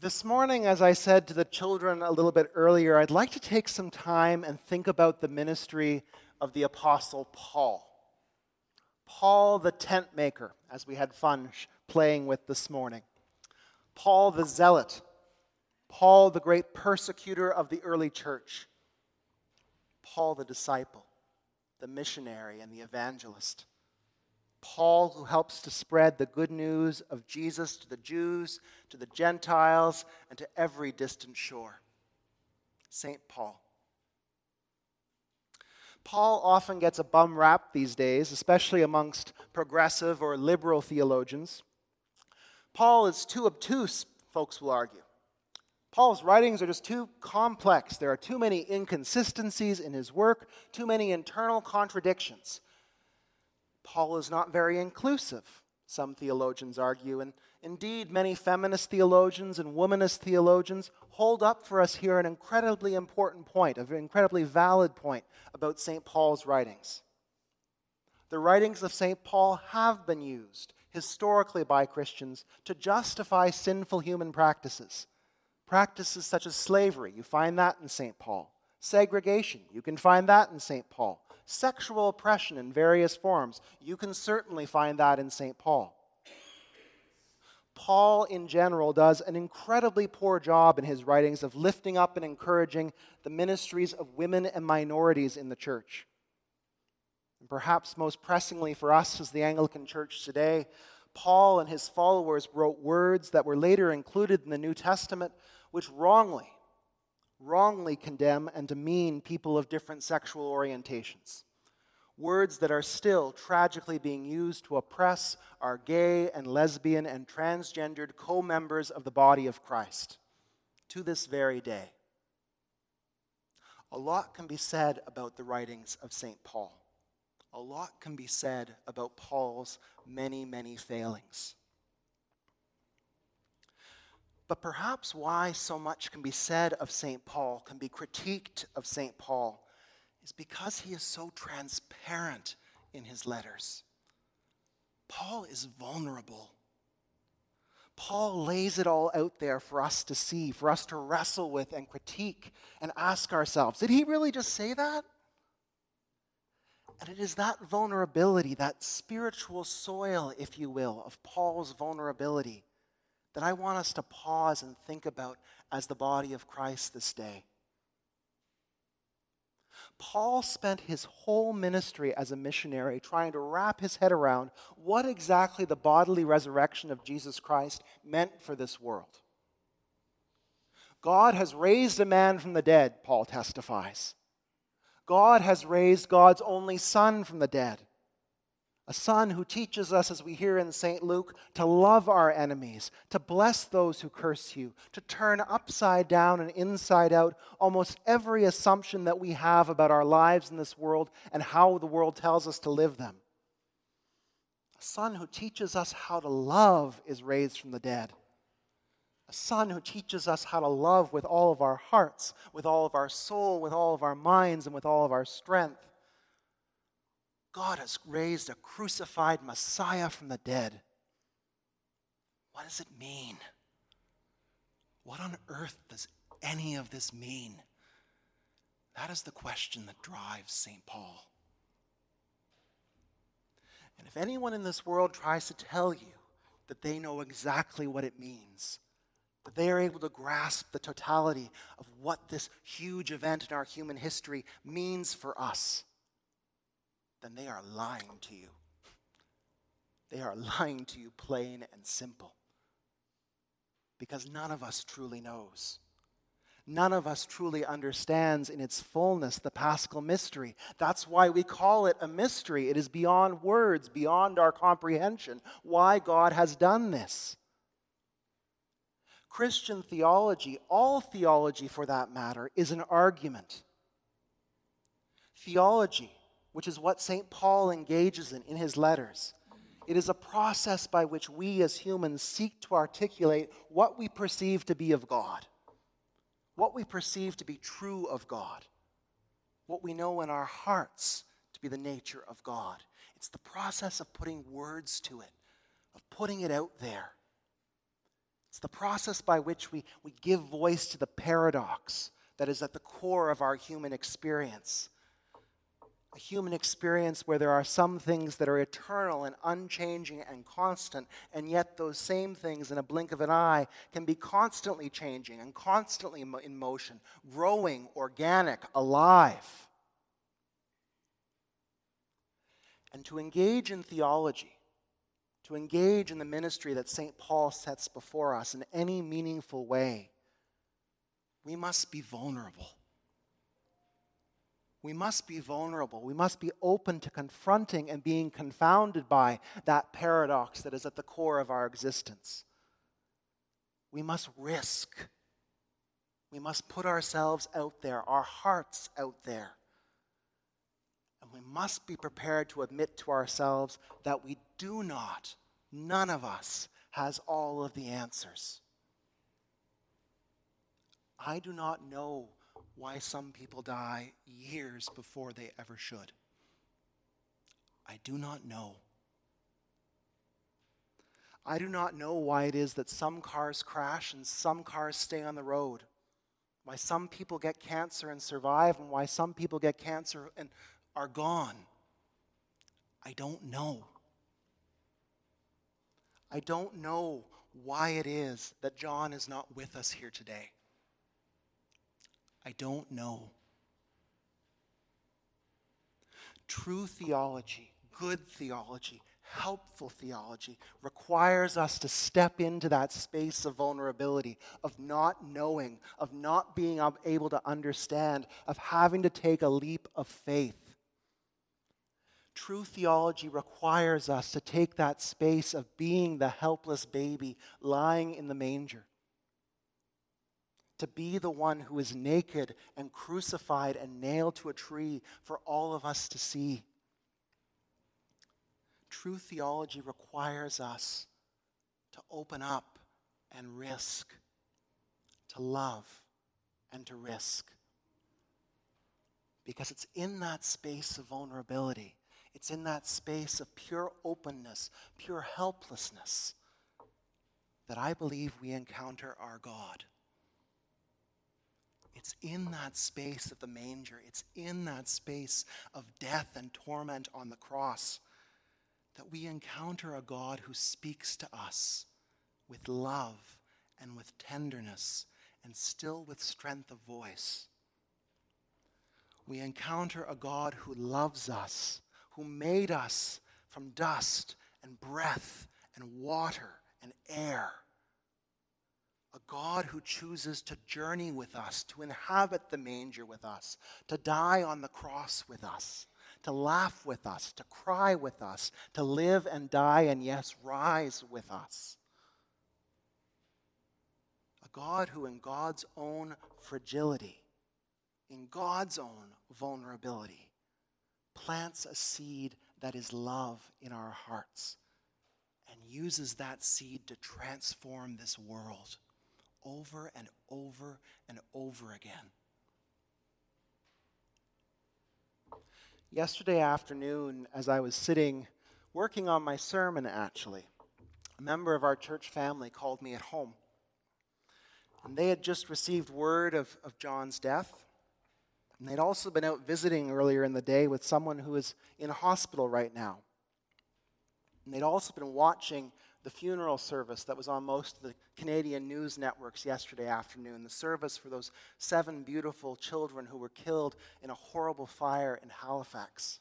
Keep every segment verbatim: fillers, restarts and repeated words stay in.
This morning, as I said to the children a little bit earlier, I'd like to take some time and think about the ministry of the Apostle Paul. Paul the tent maker, as we had fun playing with this morning. Paul the zealot. Paul the great persecutor of the early church. Paul the disciple, the missionary and the evangelist. Paul, who helps to spread the good news of Jesus to the Jews, to the Gentiles, and to every distant shore. Saint Paul. Paul often gets a bum rap these days, especially amongst progressive or liberal theologians. Paul is too obtuse, folks will argue. Paul's writings are just too complex. There are too many inconsistencies in his work, too many internal contradictions. Paul is not very inclusive, some theologians argue, and indeed many feminist theologians and womanist theologians hold up for us here an incredibly important point, an incredibly valid point about Saint Paul's writings. The writings of Saint Paul have been used historically by Christians to justify sinful human practices. Practices such as slavery, you find that in Saint Paul. Segregation, you can find that in Saint Paul. Sexual oppression in various forms, you can certainly find that in Saint Paul. Paul, in general, does an incredibly poor job in his writings of lifting up and encouraging the ministries of women and minorities in the church. And perhaps most pressingly for us as the Anglican Church today, Paul and his followers wrote words that were later included in the New Testament, which wrongly, wrongly condemn and demean people of different sexual orientations. Words that are still tragically being used to oppress our gay and lesbian and transgendered co-members of the body of Christ to this very day. A lot can be said about the writings of Saint Paul. A lot can be said about Paul's many, many failings. But perhaps why so much can be said of Saint Paul, can be critiqued of Saint Paul, is because he is so transparent in his letters. Paul is vulnerable. Paul lays it all out there for us to see, for us to wrestle with and critique and ask ourselves, did he really just say that? And it is that vulnerability, that spiritual soil, if you will, of Paul's vulnerability that I want us to pause and think about as the body of Christ this day. Paul spent his whole ministry as a missionary trying to wrap his head around what exactly the bodily resurrection of Jesus Christ meant for this world. God has raised a man from the dead, Paul testifies. God has raised God's only Son from the dead. A Son who teaches us, as we hear in Saint Luke, to love our enemies, to bless those who curse you, to turn upside down and inside out almost every assumption that we have about our lives in this world and how the world tells us to live them. A Son who teaches us how to love is raised from the dead. A Son who teaches us how to love with all of our hearts, with all of our soul, with all of our minds, and with all of our strength. God has raised a crucified Messiah from the dead. What does it mean? What on earth does any of this mean? That is the question that drives Saint Paul. And if anyone in this world tries to tell you that they know exactly what it means, that they are able to grasp the totality of what this huge event in our human history means for us, then they are lying to you. They are lying to you plain and simple. Because none of us truly knows. None of us truly understands in its fullness the Paschal mystery. That's why we call it a mystery. It is beyond words, beyond our comprehension, why God has done this. Christian theology, all theology for that matter, is an argument. Theology, which is what Saint Paul engages in in his letters. It is a process by which we as humans seek to articulate what we perceive to be of God, what we perceive to be true of God, what we know in our hearts to be the nature of God. It's the process of putting words to it, of putting it out there. It's the process by which we, we give voice to the paradox that is at the core of our human experience. A human experience where there are some things that are eternal and unchanging and constant, and yet those same things in a blink of an eye can be constantly changing and constantly in motion, growing, organic, alive. And to engage in theology, to engage in the ministry that Saint Paul sets before us in any meaningful way, we must be vulnerable. We must be vulnerable. We must be open to confronting and being confounded by that paradox that is at the core of our existence. We must risk. We must put ourselves out there, our hearts out there. And we must be prepared to admit to ourselves that we do not, none of us, has all of the answers. I do not know why some people die years before they ever should. I do not know. I do not know why it is that some cars crash and some cars stay on the road. Why some people get cancer and survive and why some people get cancer and are gone. I don't know. I don't know why it is that John is not with us here today. I don't know. True theology, good theology, helpful theology requires us to step into that space of vulnerability, of not knowing, of not being able to understand, of having to take a leap of faith. True theology requires us to take that space of being the helpless baby lying in the manger. To be the one who is naked and crucified and nailed to a tree for all of us to see. True theology requires us to open up and risk, to love and to risk. Because it's in that space of vulnerability, it's in that space of pure openness, pure helplessness, that I believe we encounter our God. It's in that space of the manger, it's in that space of death and torment on the cross that we encounter a God who speaks to us with love and with tenderness and still with strength of voice. We encounter a God who loves us, who made us from dust and breath and water and air. A God who chooses to journey with us, to inhabit the manger with us, to die on the cross with us, to laugh with us, to cry with us, to live and die and, yes, rise with us. A God who in God's own fragility, in God's own vulnerability, plants a seed that is love in our hearts and uses that seed to transform this world over and over and over again. Yesterday afternoon, as I was sitting working on my sermon, actually, a member of our church family called me at home. And they had just received word of, of John's death. And they'd also been out visiting earlier in the day with someone who is in a hospital right now. And they'd also been watching the funeral service that was on most of the Canadian news networks yesterday afternoon, the service for those seven beautiful children who were killed in a horrible fire in Halifax.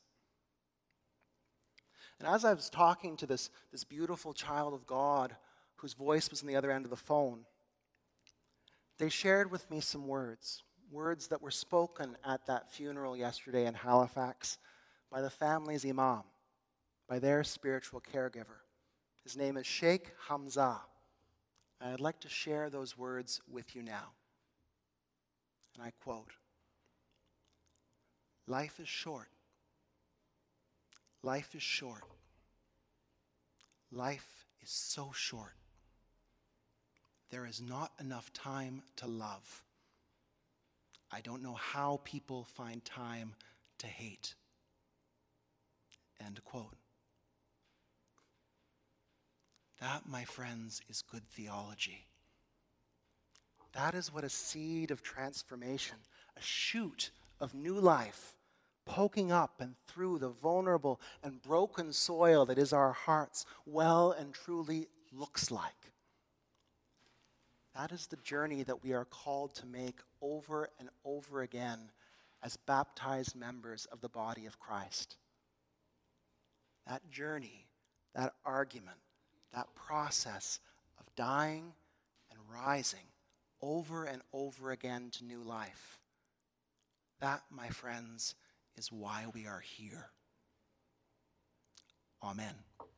And as I was talking to this, this beautiful child of God, whose voice was on the other end of the phone, they shared with me some words, words that were spoken at that funeral yesterday in Halifax by the family's imam, by their spiritual caregiver. His name is Sheikh Hamza. And I'd like to share those words with you now. And I quote, "Life is short. Life is short. Life is so short. There is not enough time to love. I don't know how people find time to hate." End quote. That, my friends, is good theology. That is what a seed of transformation, a shoot of new life, poking up and through the vulnerable and broken soil that is our hearts, well and truly looks like. That is the journey that we are called to make over and over again as baptized members of the body of Christ. That journey, that argument, that process of dying and rising over and over again to new life. That, my friends, is why we are here. Amen.